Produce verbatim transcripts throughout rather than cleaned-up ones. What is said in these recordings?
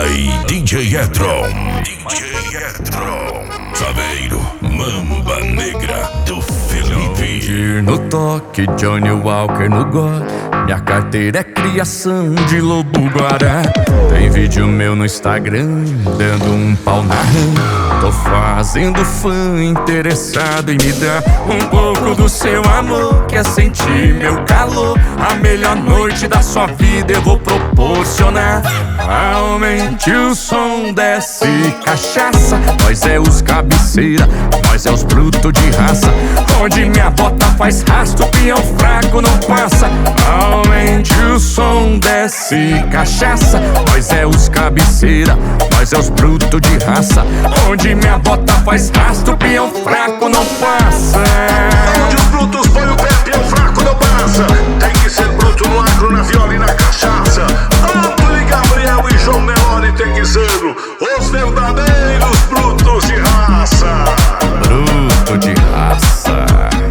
by D J Etron. D J Etron. Chaveiro, Mamba Negra do Felipe. No toque, Johnny Walker no gole. Minha carteira é criação de lobo guará. Tem vídeo meu no Instagram dando um pau na rã. Tô fazendo fã interessado em me dar um pouco do seu amor. Quer sentir meu calor? A melhor noite da sua vida eu vou proporcionar. Aumente o som, desce cachaça. Nós é os cabeceira, nós é os brutos de raça. Onde minha bota faz rastro, peão fraco não passa. Aumente o som, desce cachaça. Nós é os cabeceira, nós é os brutos de raça. Onde minha bota faz rastro, peão fraco não passa. Onde os brutos põe o pé, peão fraco não passa. Tem que ser bruto no agro, na viola e na cachaça. Antônio Gabriel e João Meloni tem que ser os verdadeiros brutos de raça. Bruto de raça.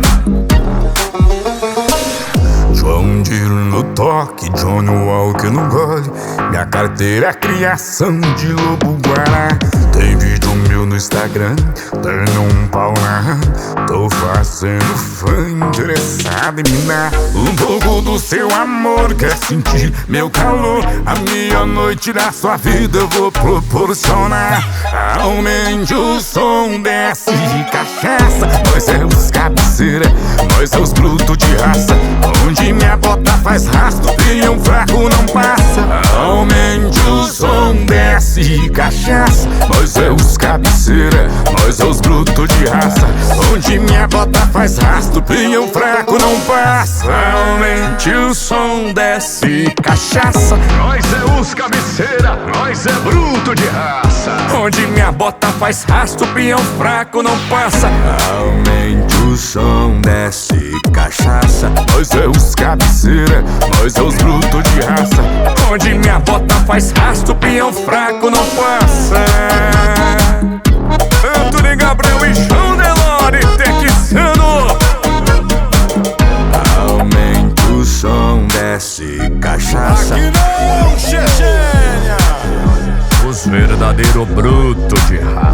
João Dilo no toque, Johnny Walker no gole. Minha carteira é criação de lobo guará. Tem vídeo meu no Instagram dando um pau na rã. Tô fazendo fã interessado em me dar um pouco do seu amor. Quer sentir meu calor? A minha noite da sua vida eu vou proporcionar. Aumente o som, desce cachaça. Nós é os cabeceira, nós é os brutos de raça. Onde minha bota faz rastro, peão fraco não passa. Aumente o som, desce cachaça. Nós é os cabeceira, nós é os brutos de raça. Onde minha bota faz rastro, peão fraco não passa. Aumente o som, desce cachaça. Nós é os cabeceira, nós é bruto de raça. Onde minha bota faz rastro, peão fraco não passa. Aumente o som, desce cachaça. Nós é os cabeceira, nós é os brutos de raça. Onde minha bota faz rastro, peão fraco não passa. Antônio Gabriel e João Meloni texano. Aumente o som, desce cachaça. Aqui não, Chechênia. Os verdadeiros brutos de raça.